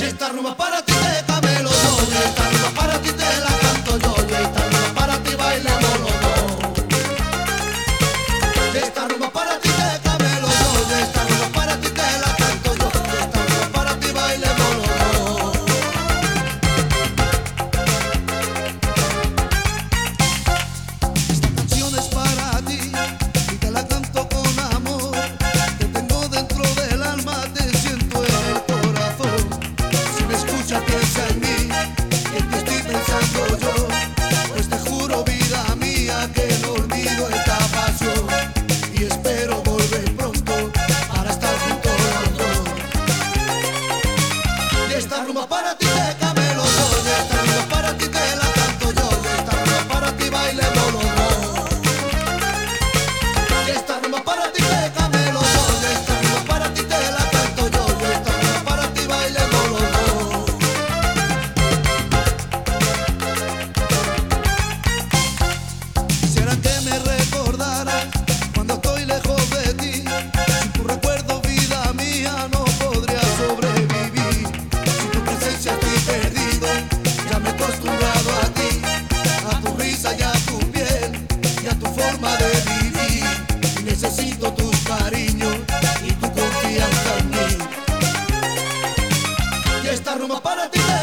esta rumba para ti te camelo yo, y esta rumba para ti te la canto yo, y esta rumba para ti bailemos los dos. Y esta rumba para ti te camelo yo, y esta rumba para ti te la canto yo, y esta rumba para ti bailemos los dos. Esta canción es para ti y te la canto con amor. Te tengo dentro del alma, te siento en el corazón. Si me escuchas piensa en mí, que en ti estoy pensando yo. Pues te juro vida mía que no olvido esta pasión, y espero volver pronto para estar juntos los dos. Y esta rumba para ti te camelo yo, y esta rumba para ti te la canto yo, y esta rumba para ti bailemos los dos. Y esta rumba para ti te camelo yo, y esta rumba para ti te la canto yo, y esta rumba para ti bailemos los dos. Quisiera que me recordaras cuando estoy lejos de ti. Sin tu recuerdo, vida mía, no podría sobrevivir. Sin tu presencia estoy perdido, ya me he acostumbrado a ti, a tu risa y a tu piel y a tu forma de vivir. Y necesito tus cariños y tu confianza en mí. Y esta rumba para ti